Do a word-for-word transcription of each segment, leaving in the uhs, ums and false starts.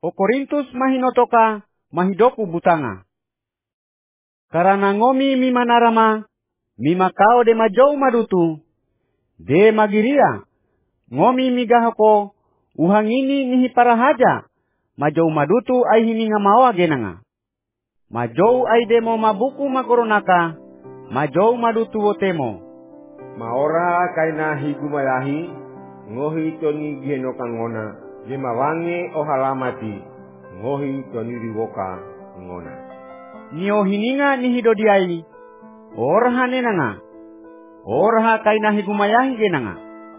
O Korintus mahinotoka mahidoku butanga. Karena ngomi mi manarama, mi makao de majou madutu, de magiria, ngomi mi gahoko, uhangini nihi parahaja, majou madutu ay hininga mawa genanga. Majou ay demo mabuku makoronaka, majou madutu wotemo. Maora kaina higumayahi, ngohi toni geno kangona, lima wange o halamati, ngohi toni riwoka ngona. Nio hininga ni hidodiai, orha nenanga, orha kaina higumayahi genanga,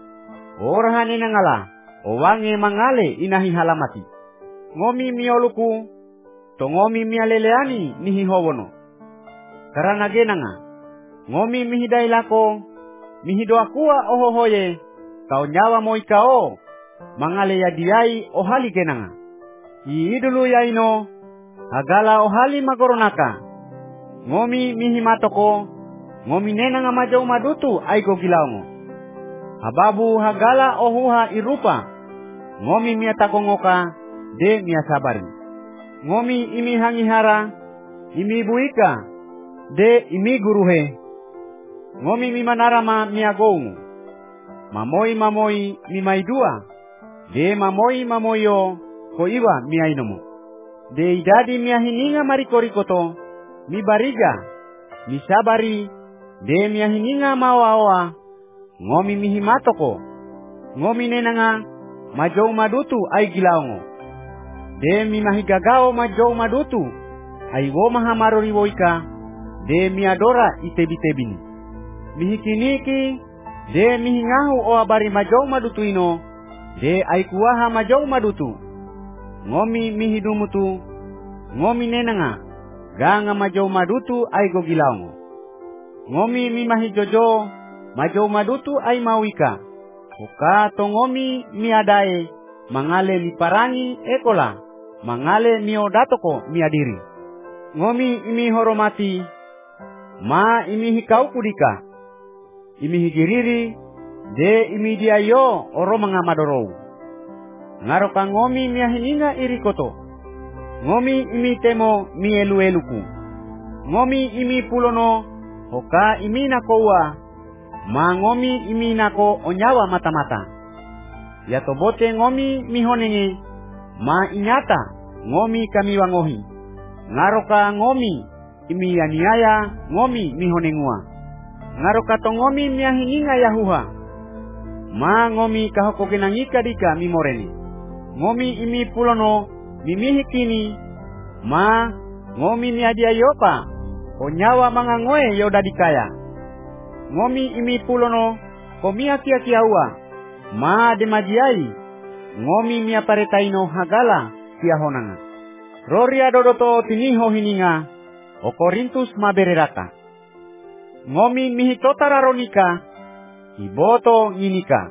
orha nenanga la, owange mangale inahi halamati. Ngomi mioluku, tongomi mialeleani nihi howono. Karana genanga, ngomi mihidai lako, mihidoakua ohohoye, kau nyawa moikao, mangale yadiai ohali genanga. Iidulu yaino, agala ohali magoronaka. Ngomi mihimatoko, ngomi nenanga majau madutu aiko gilaongo. Hababu hagala ohuha irupa, ngomi miatakongoka, de miasabari. Ngomi imi hangihara, imi buika, de imi guruhe. Ngomi mi manarama miagoungu. Mamoi mamoi mi maidua, de mamoi mamoyo ko iwa miainomo. De idadi miahininga marikorikoto, mi bariga, mi sabari, de miahininga mawawa, ngomi mihimatoko, ngomi nenanga majou madutu ay gilaongo. De mi mahigagao majou madutu, ay wo mahamarori woika, de miadora itebitebini. Mihikiniki, de mihingahu o abari majou madutu ino, de ay kuaha majou madutu. Ngomi mihidumutu, ngomi nenanga, ganga majou madutu ay gogilaongo. Ngomi mi mahijojo, majou madutu ay mawika. Uka to ngomi miadae, mangale mi parangi ekola, mangale miodatoko miadiri. Ngomi imi horomati, ma imi hikau kudika, imi higiriri, de imi diayo oro mangamadorou. Ngaroka ngomi miahininga irikoto, ngomi imi temo mielueluku, ngomi imi pulono, hoka imi nakoua, ma ngomi imi nako onyawa mata-mata. Yatobote ngomi mihonenge, ma inyata ngomi kami wangohi. Ngaroka ngomi imi aniaya ngomi mihonengua. Ngaroka to ngomi miahininga yahuha, ma ngomi kahoko genangika dika mimoreni. Ngomi imi pulono mimihikini, ma ngomi niadia yopa onyawa mangangoe yodadikaya. Ngomi imi pulono komia kia kiaua, ma demajiai, ngomi mia paretaino hagala kia honanga. Roria dodoto tiniho hininga, o Korintus mabereraka. Ngomi mihitotararonika, iboto nginika.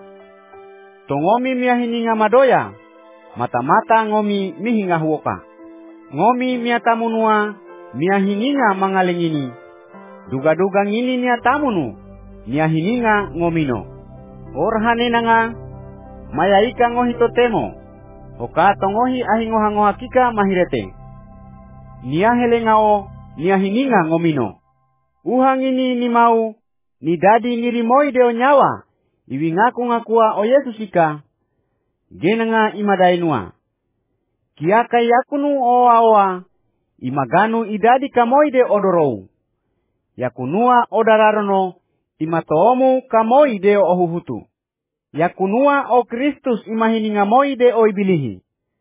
To ngomi mia hininga madoya, mata-mata ngomi mihinga huoka. Ngomi mia tamunua, mia hininga mangalengini. Duga-duga ngini nia tamunu, nia hininga ngomino. Orhane nanga, mayaika ngohito temo, oka tongohi ahingohango hakika mahirete. Nia helengao, nia hininga ngomino. Uhangini ni mau, ni dadi nirimoi deo nyawa, iwi ngaku ngakua o Yesusika, genanga imadainua. Kiaka yakunu oa oa, imaganu idadi kamoide odorou. Yakunua odararono, imatoomu kamoide ohuhutu. Yakunua o Kristus imahininga moide o ibilihi.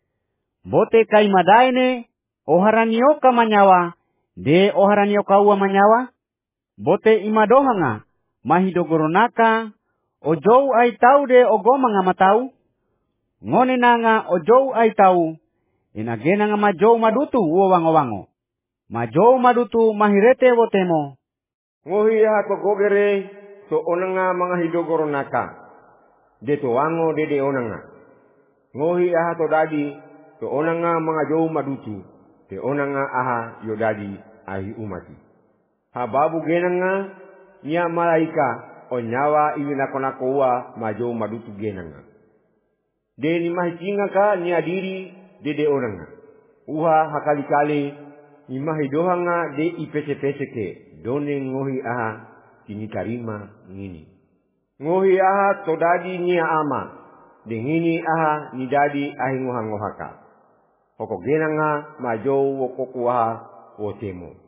Bote kaimadaine, oharanioka manyawa, de oharanioka ua manyawa. Bote imadohanga, mahidogoronaka, ojou ay tau de ogomanga matau. Ngone nanga ojou ay tau, inagenanga majou madutu uwango-wango. Majou madutu mahirete wotemo. Ngohi hako gogere, to onanga mga hidogoronaka. De to wango de de onanga. Ngohi aha to dadi, to onanga mga jou madutu. Te onanga aha yodadi ahi umati. Hababu genanga, nia malaika, onyawa iwinakonako ua majou madutu genanga. De ni mahichinga ka nia diri, dede onanga. Uha hakali-kali imahi dohanga de ipese-pese ke done ngohi aha kini karima ngini. Ngohi aha todadi nia ama de ngini aha nidadi ahi ngoha-ngohaka. Hoko genanga majou wokoku aha wotemo.